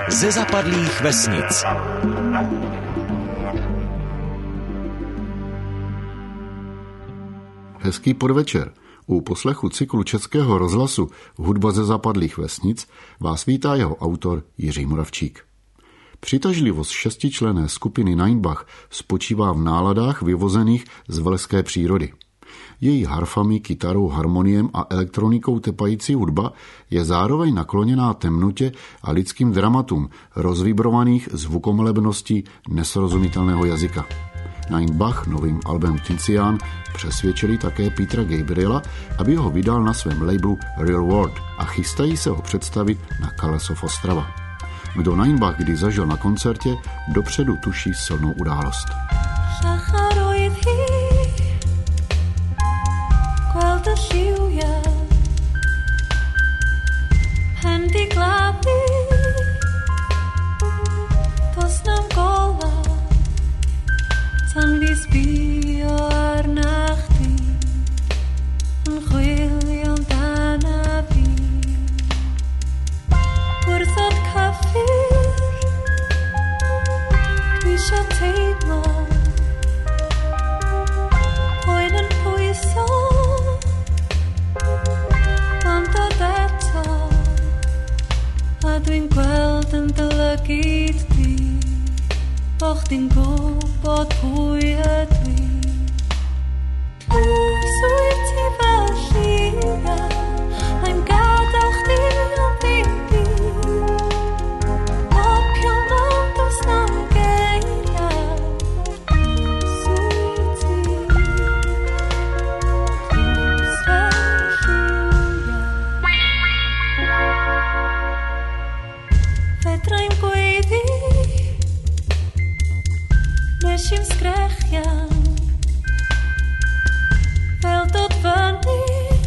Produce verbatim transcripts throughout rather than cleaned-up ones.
ze zapadlých vesnic. Hezký podvečer. U poslechu cyklu Českého rozhlasu Hudba ze zapadlých vesnic vás vítá jeho autor Jiří Moravčík. Přitažlivost šestičlenné skupiny Ninebach spočívá v náladách vyvozených z velské přírody. Její harfami, kytarou, harmoniem a elektronikou tepající hudba je zároveň nakloněná temnotě a lidským dramatům rozvibrovaných zvukomalebností nesrozumitelného jazyka. Ninebach novým albem Tincián přesvědčili také Petera Gabriela, aby ho vydal na svém labelu Real World a chystají se ho představit na Colors of Ostrava. Kdo Ninebach kdy zažil na koncertě, dopředu tuší silnou událost. Tan vi spio'r nachdi yn chwilio'n dan a fi Gwrthod cyffur dwi isio teimlo Poen yn pwyso am dod eto A dwi'n gweld yn dylygyd di Bo chdi'n gwybod pwy ydw i Pwyswyr ti fel lliwia A'n gadael chdi am ddim byd Popio mewn dos na'n geiria Pwyswyr ti Pwys fel lliwia Fedrai'n gweiddi Nes i'n sgrechian Fel dod fyny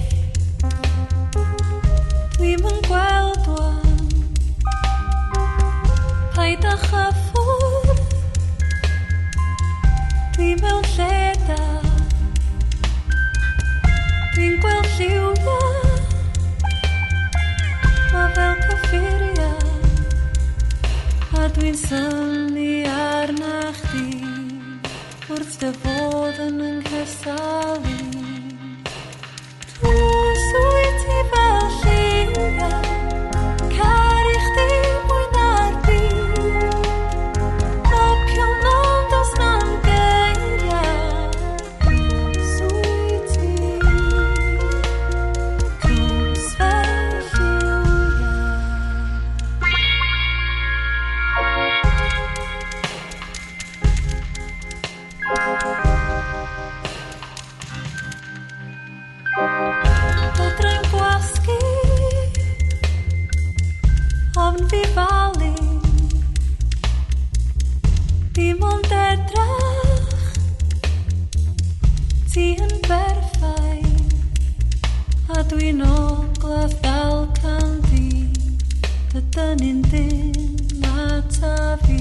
Dwi'm yn gweld wan Paid â chyffwrdd Dwi mewn lle da Dwi'n gweld lliwia Ma fel cyffuria A dwi'n synnu arna chdi Wrth dy fod yn yng nghesalu Pwyswyr ti fel lliwia Caru chdi mwy na'r byd Popio mewn dos na'n geiria Pwyswyr ti Cws fel lliwia Fedrai'n gwasgu Ofn fi falu Dim ond edrach Ti yn berffain A dwi'n ogladd dal can di Dydyn ni'n dim ata fi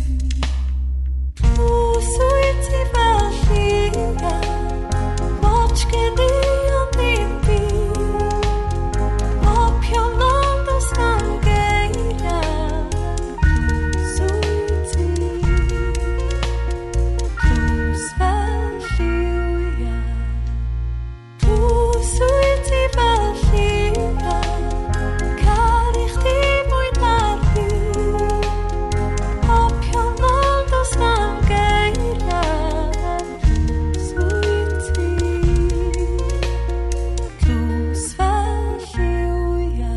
Pwyswyr ti fel lliwia Moch gen i am ddim byd Popio mewn dos na'n geiria Pwyswyr ti Cws fel lliwia Pwyswyr ti fel lliwia Caru chdi mwy na'r byd Popio mewn dos na'n geiria Pwyswyr ti Cws fel lliwia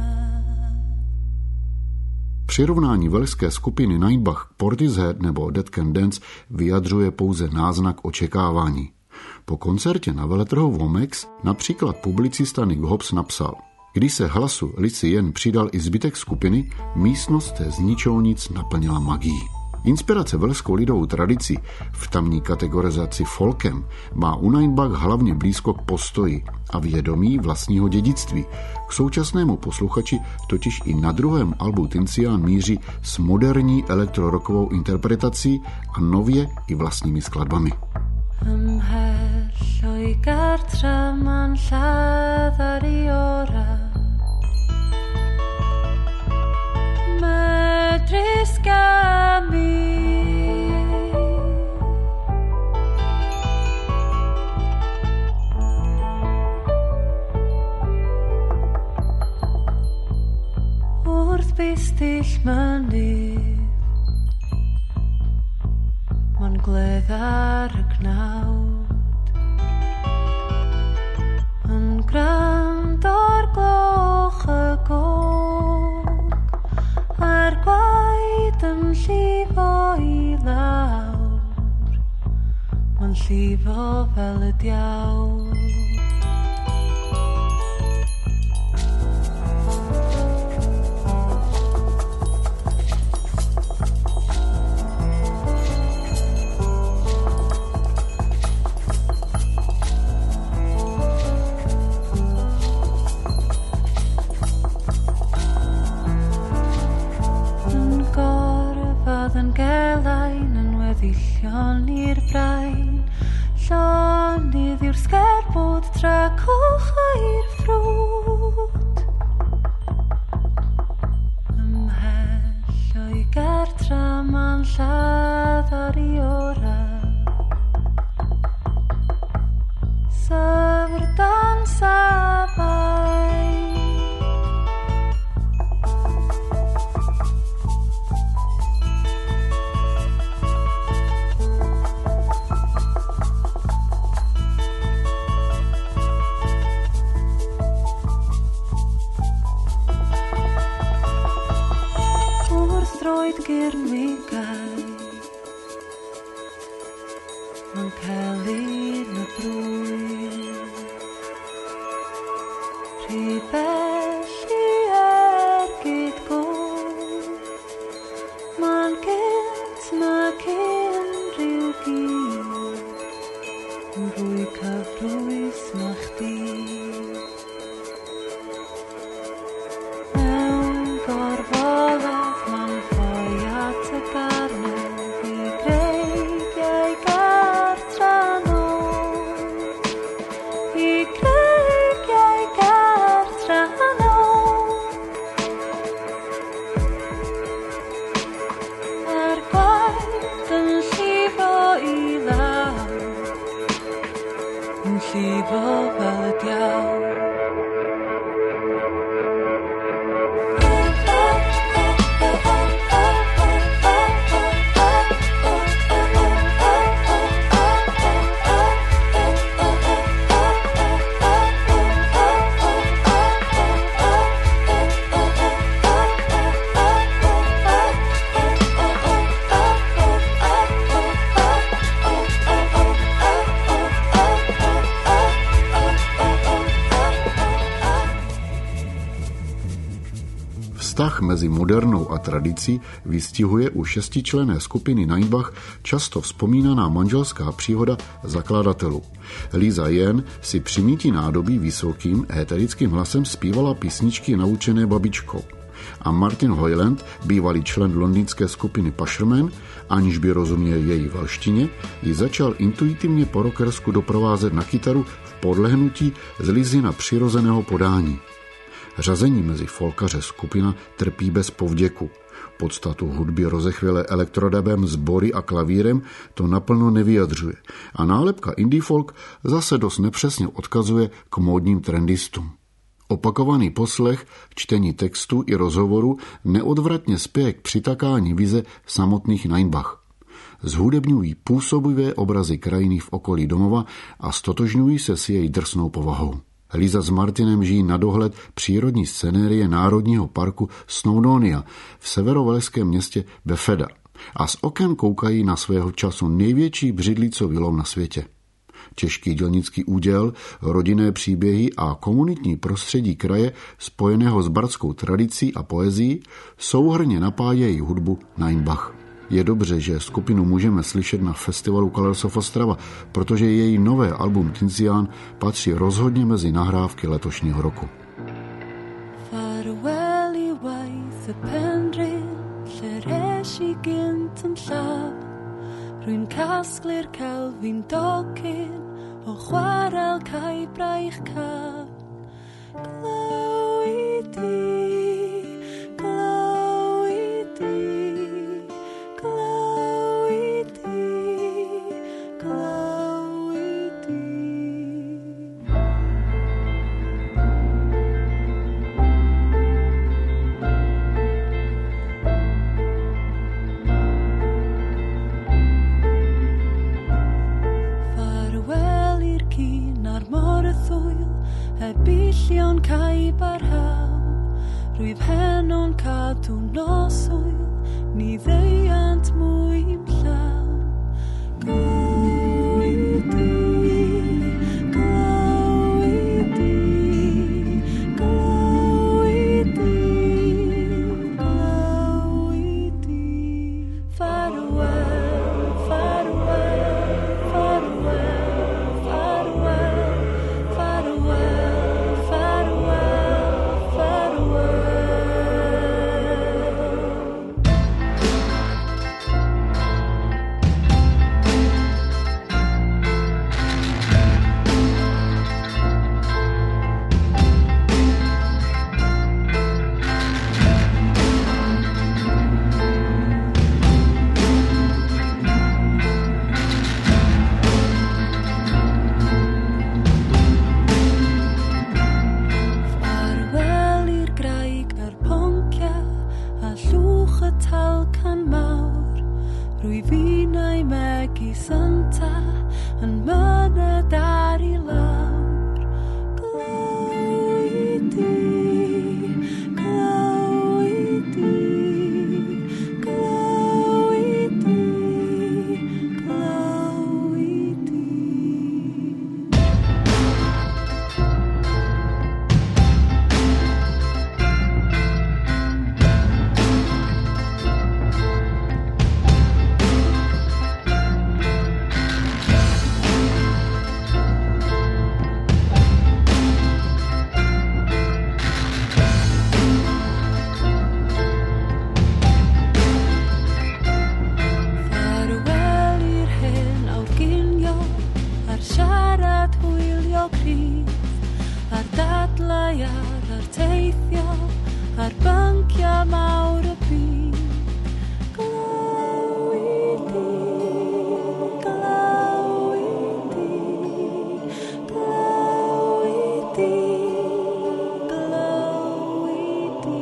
Přirovnání velské skupiny Ninebach k Portishead nebo Dead Can Dance vyjadřuje pouze náznak očekávání. Po koncertě na veletrhu Womex například publicista Nick Hobbs napsal: Když se hlasu Lici jen přidal i zbytek skupiny, místnost z ničeho nic naplnila magií. Inspirace velskou lidovou tradicí v tamní kategorizaci folkem má u Ninebach hlavně blízko k postoji a vědomí vlastního dědictví. K současnému posluchači totiž i na druhém albu Tincián míří s moderní elektrorokovou interpretací a nově i vlastními skladbami. Ymhell o'i gartra ma'n lladd i ora Medru Still mynydd Ma'n gledd ar y gnawd Yn grand o'r gloch y gog A'r gwaed yn llifo i lawr Ma'n llifo fel y diawd Weddillion i'r brain Llonydd yw'r sgerbwd tra coch i'r ffrwd Ymhell o'i gartra ma'n lladd i ora Syfr dan sabai Gyrmigau Ma'n celyn y brwyn Rhy bell i ergyd gwrdd Ma'n gynt na cyn rhyw gyd Yn rwy cyfrwys na chdi Mewn gorfoledd ma'n Vztah mezi modernou a tradicí vystihuje u šestičlenné skupiny Ninebach často vzpomínaná manželská příhoda zakladatelů. Lisa Jen si při mýti nádobí vysokým, éterickým hlasem zpívala písničky naučené babičkou. A Martin Hoyland, bývalý člen londýnské skupiny Pusherman, aniž by rozuměl její velštině, ji začal intuitivně po rockersku doprovázet na kytaru v podlehnutí z Lisina přirozeného podání. Řazení mezi folkaře skupina trpí bez povděku. Podstatu hudby rozechvělé elektrodabem, sbory a klavírem to naplno nevyjadřuje. A nálepka indie folk zase dost nepřesně odkazuje k módním trendistům. Opakovaný poslech, čtení textu i rozhovoru neodvratně spěje k přitakání vize samotných Ninebach. Zhudebňují působivé obrazy krajiny v okolí domova a stotožňují se s její drsnou povahou. Lisa s Martinem žijí na dohled přírodní scenérie Národního parku Snowdonia v severovelském městě Bethesda a z oken koukají na svého času největší břidlicový lov na světě. Těžký dělnický úděl, rodinné příběhy a komunitní prostředí kraje spojeného s bardskou tradicí a poezií souhrnně napájejí hudbu Ninebach. Je dobře, že skupinu můžeme slyšet na festivalu Colors of Ostrava, protože její nové album Tincian patří rozhodně mezi nahrávky letošního roku. Farewell i waith y Penrhyn, lle res I gynt yn llaw, rwy'n casglu'r calfi'n docyn, o chwarel cae braich can. Glow I di, glow I di. Billion cae barhaw Rwyf henon cadw noswyl Ni ddeiant mwy llaw Glow i di Glow i di Glow i di Glow i di Farewell, farewell, farewell, farewell Farewell, farewell, farewell Farewell i'r graig a'r poncia a llwch y talcan mawr Rwyf un a'i megis ynta yn myned ar I lawr Glow i di, glow i di, glow i di, glow i di Farewell i'r hen awrginio a'r siarad hwylio cryf a'r dadleuar a'r teithio a'r byncia mawr y byd Glow i di, glow i di, glow i di, glow i di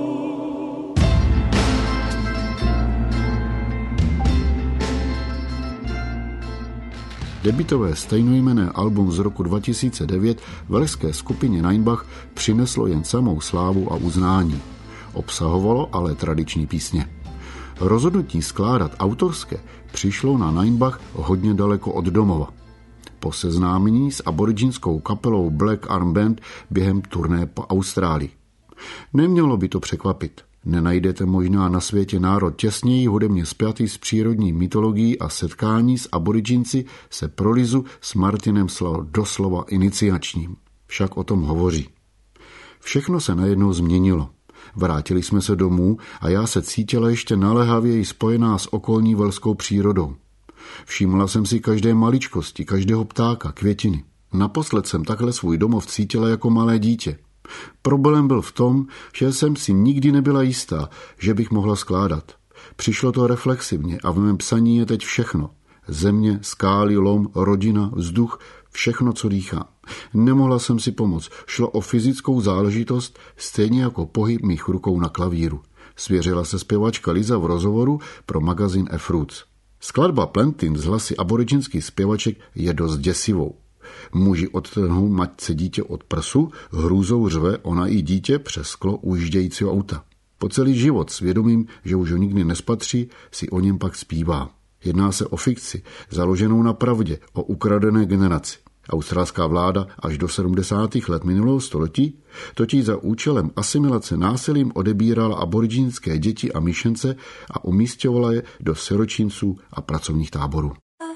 Debutové stejnojmenné album z roku dva tisíce devět velšské skupině Ninebach přineslo jen samou slávu a uznání. Obsahovalo ale tradiční písně. Rozhodnutí skládat autorské přišlo na Ninebach hodně daleko od domova. Po seznámení s aboriginskou kapelou Black Arm Band během turné po Austrálii. Nemělo by to překvapit. Nenajdete možná na světě národ těsněji hudebně spjatý s přírodní mytologií a setkání s aboriginci se pro Lizu s Martinem slal doslova iniciačním. Však o tom hovoří. Všechno se najednou změnilo. Vrátili jsme se domů a já se cítila ještě naléhavěji spojená s okolní velšskou přírodou. Všimla jsem si každé maličkosti, každého ptáka, květiny. Naposled jsem takhle svůj domov cítila jako malé dítě. Problém byl v tom, že jsem si nikdy nebyla jistá, že bych mohla skládat. Přišlo to reflexivně a v mém psaní je teď všechno. Země, skály, lom, rodina, vzduch, všechno, co dýchá. Nemohla jsem si pomoct. Šlo o fyzickou záležitost, stejně jako pohyb mých rukou na klavíru. Svěřila se zpěvačka Liza v rozhovoru pro magazín F-Roots. Skladba Plantin z hlasy aboriginských zpěvaček je dost děsivou. Muži odtrhnou matce dítě od prsu, hrůzou řve ona i dítě přes sklo ujíždějícího auta. Po celý život s vědomím, že už ho nikdy nespatří, si o něm pak zpívá. Jedná se o fikci, založenou na pravdě, o ukradené generaci. Australská vláda až do sedmdesátých let minulého století totiž za účelem asimilace násilím odebírala aboriginské děti a myšence a umísťovala je do siročinců a pracovních táborů.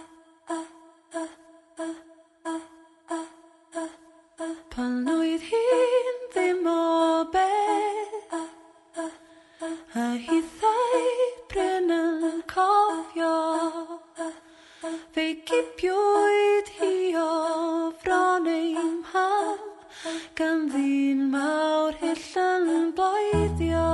Pan oedd hi'n ddim o beth a hithau bryn yn cofio fe gipiwyd hi o fron ein ham gan ddyn mawr hyll yn bloeddio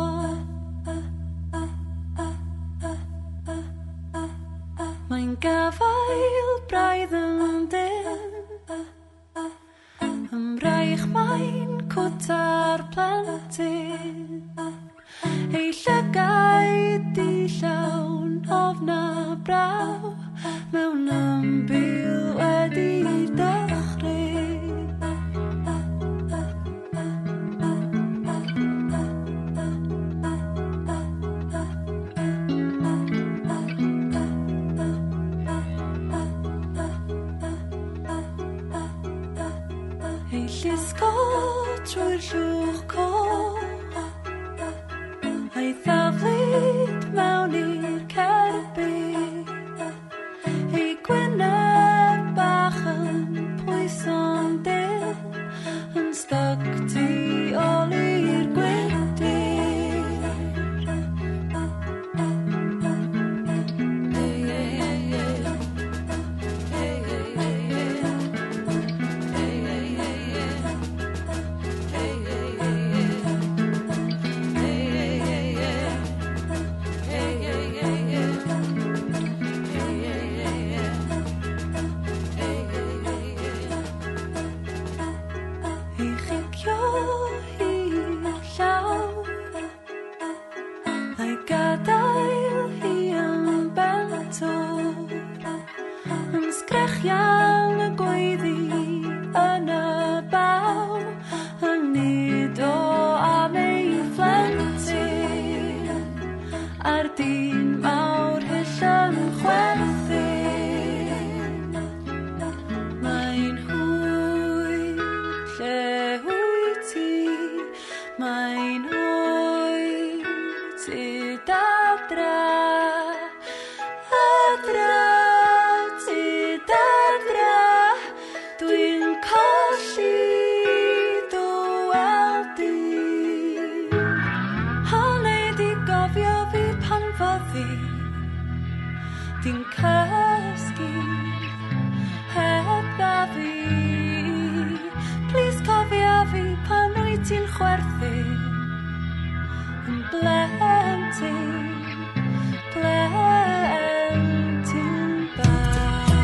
mae'n gafael braidd yn dyn Ymraich mae'n cwta'r plentyn Ei llygau di llawn ofna braw Mewn ymbil wedi dechrau llusgo trwy'r llwch coch, a'i thaflid mewn i'r cerbi, ei gwyneb bach yn pwyso'n dyn, yn styc tu ôl i'r gwyndir. Sgrechian y gweiddi yn y baw, yn nid o am ei phlentyn, a'r dyn mawr hyll yn chwerthin. Mae'n hwyl, lle wyt ti? Mae'n hwyl, tyd adra, adra. Dwi'n colli dy weld di, haneu di gofio fi pan fyddi, di'n cysgu heb dda fi. Plis cofio fi pan wyt ti'n chwerthin, yn blentyn, blentyn bach.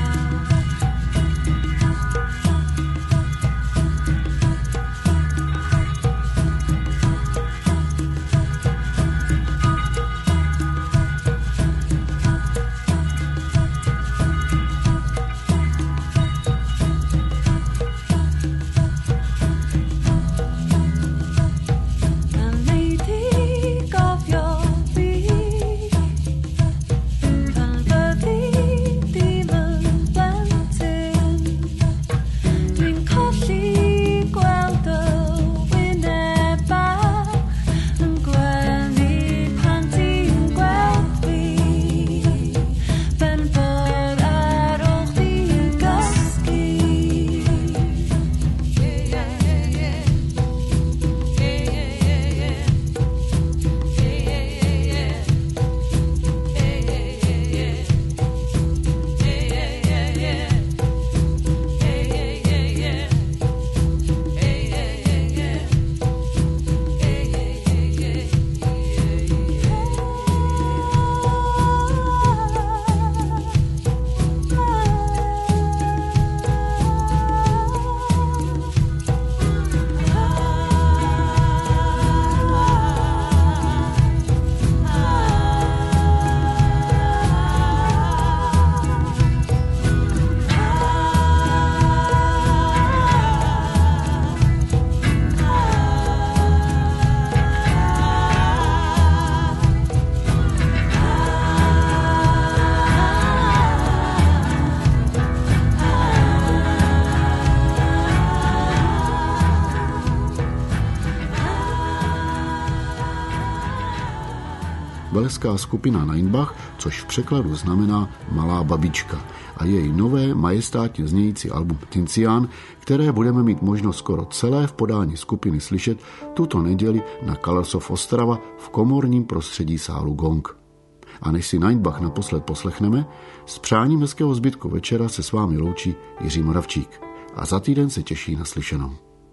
Waleská skupina Ninebach, což v překladu znamená Malá babička, a její nové majestátně znějící album Tincián, které budeme mít možnost skoro celé v podání skupiny slyšet tuto neděli na Colors of Ostrava v komorním prostředí sálu Gong. A než si Ninebach naposled poslechneme, s přáním hezkého zbytku večera se s vámi loučí Jiří Moravčík. A za týden se těší na slyšenou.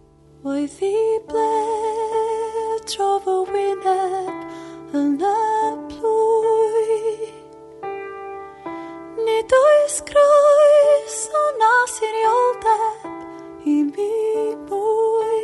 Yn y plwy, nid oes groes o nasurioldeb i mi mwy.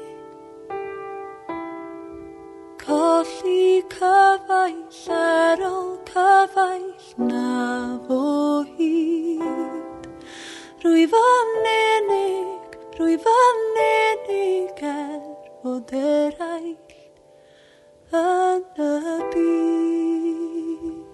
Colli cyfaill ar ôl cyfaill na fo hyd. Rwyf yn unig, rwyf yn unig er fod eraill yn y byd.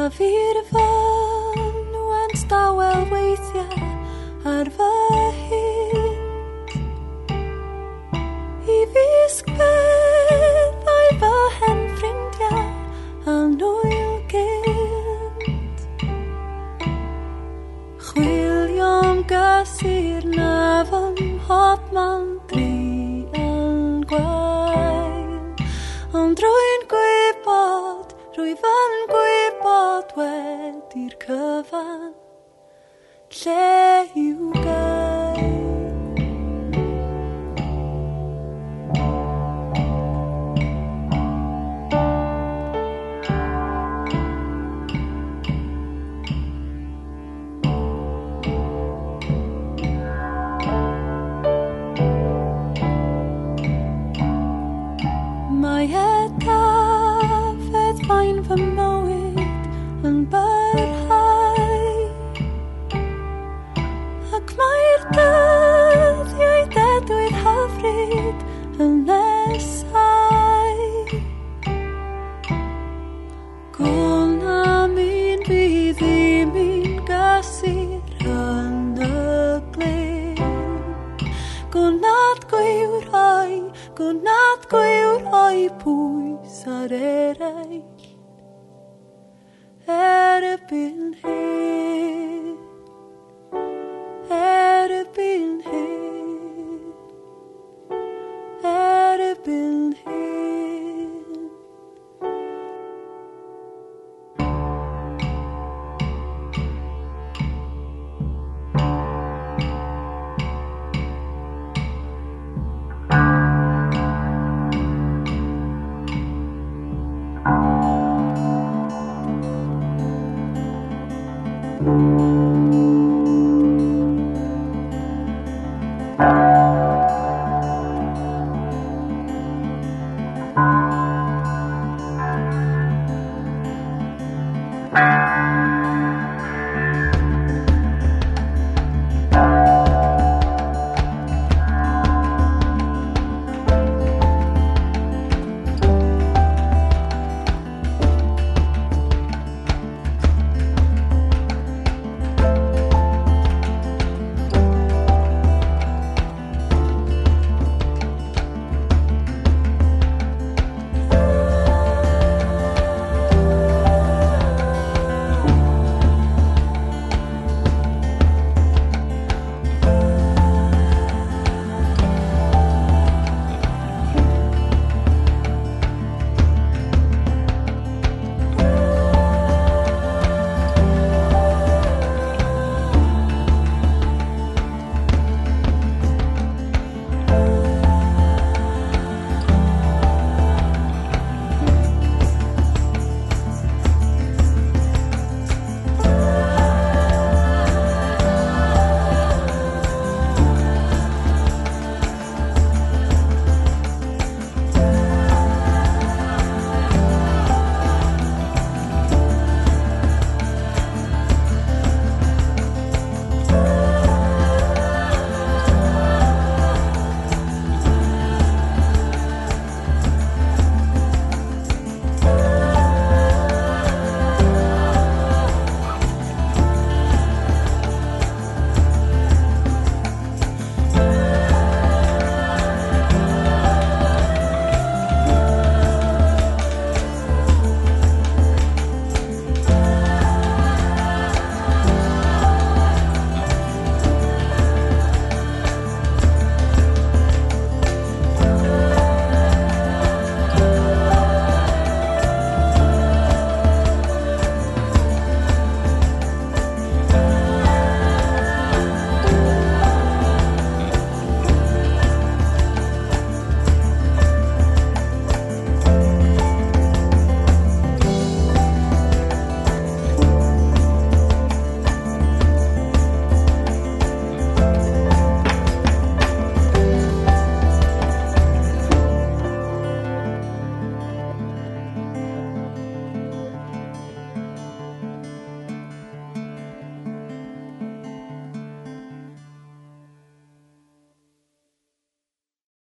A fy'r fan nhw'n stawel weithiau ar fy hyn I fisg bethau fy hen ffrindiau a nwyl gynt Chwilio'n gysur na fy mhobman dri yn gwael Ond rwy'n gwybod, rwy fy'n gwybod wedi'r cyfan Lle i'w gael Mae edafedd fain fy mywyd yn barhau Ac mae'r dyddiau dedwydd hyfryd yn nesau Gwn am un fydd I mi'n gysur yn y glyn Gwnnad gwyw'r oi, gwnnad gwyw'r oi pwys ar eraill Erbyn hyn